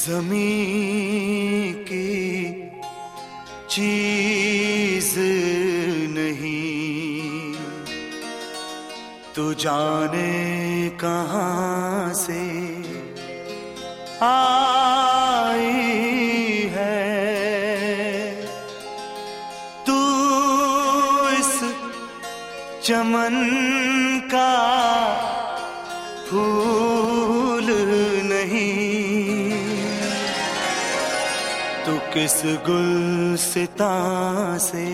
ज़मीं की चीज नहीं, तू जाने कहां से आई है। तू इस चमन का फूल नहीं, तू किस गुलसिता से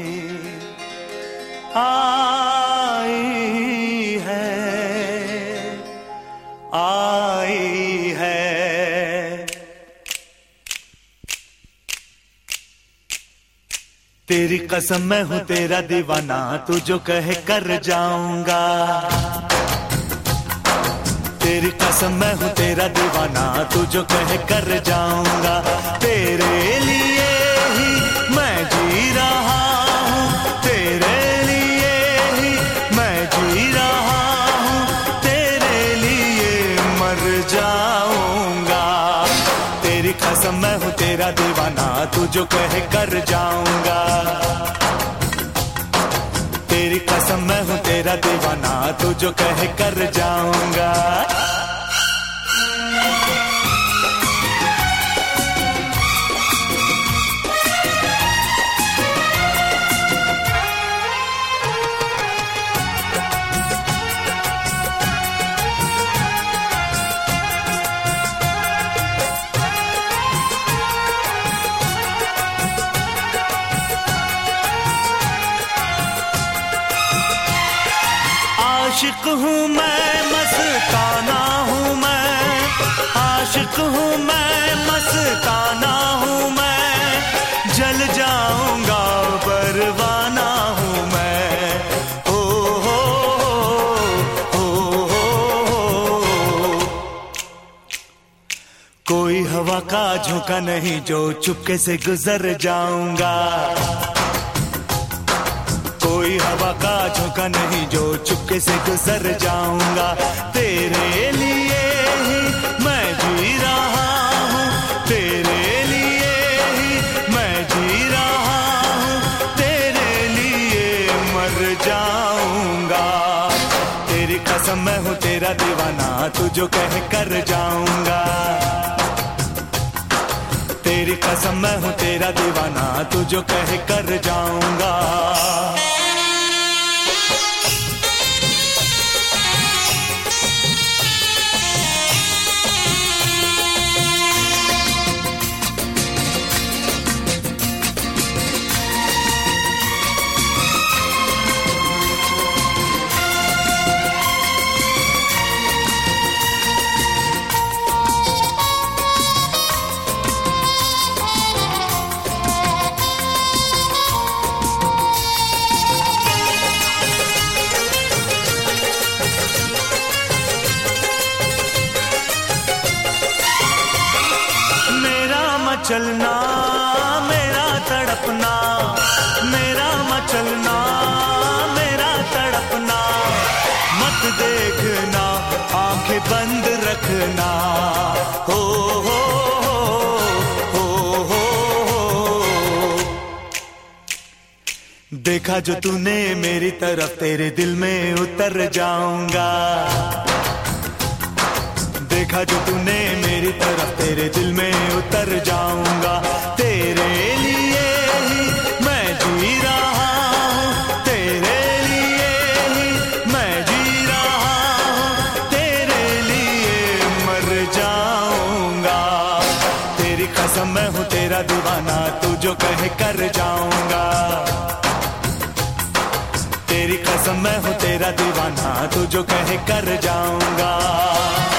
आई है। तेरी कसम मैं हूँ तेरा दीवाना, तू जो कहे कर जाऊंगा। तेरी कसम मैं हूँ तेरा दीवाना, तू जो कहे कर जाऊंगा। तेरे लिए ही मैं जी रहा हूँ, तेरे लिए ही मैं जी रहा हूँ, तेरे लिए मर जाऊंगा। तेरी कसम मैं हूँ तेरा दीवाना, तू जो कहे कर जाऊंगा। तेरी कसम मैं हूँ तेरा दीवाना, तू जो कहे कर जाऊंगा। आशिक हूँ मैं, मस्ताना हूँ मैं, आशिक हूँ मैं, मस्ताना हूँ मैं, जल जाऊंगा परवाना हूँ मैं। हो कोई हवा का झोंका नहीं जो चुपके से गुजर जाऊंगा। कोई हवा का झोंका नहीं जो चुपके से गुजर जाऊंगा। तेरे लिए ही मैं जी रहा हूँ, तेरे लिए ही मैं जी रहा हूँ, तेरे लिए मर जाऊंगा। तेरी कसम मैं हूँ तेरा दीवाना, तू जो कहे कर जाऊंगा। तेरी कसम मैं हूँ तेरा दीवाना, तू जो कहे कर जाऊंगा। चलना मेरा तड़पना, मेरा मचलना मेरा तड़पना, मत देखना आंखें बंद रखना। हो देखा जो तूने मेरी तरफ, तेरे दिल में उतर जाऊंगा। देखा जो तूने मेरी तरफ, तेरे दिल में उतर जाऊंगा। तेरे लिए ही मैं जी रहा हूँ, तेरे लिए ही मैं जी रहा हूँ, तेरे लिए मर जाऊंगा। तेरी कसम मैं हूँ तेरा दीवाना, तू जो कहे कर जाऊंगा। तेरी कसम मैं हूँ तेरा दीवाना, तू जो कहे कर जाऊंगा।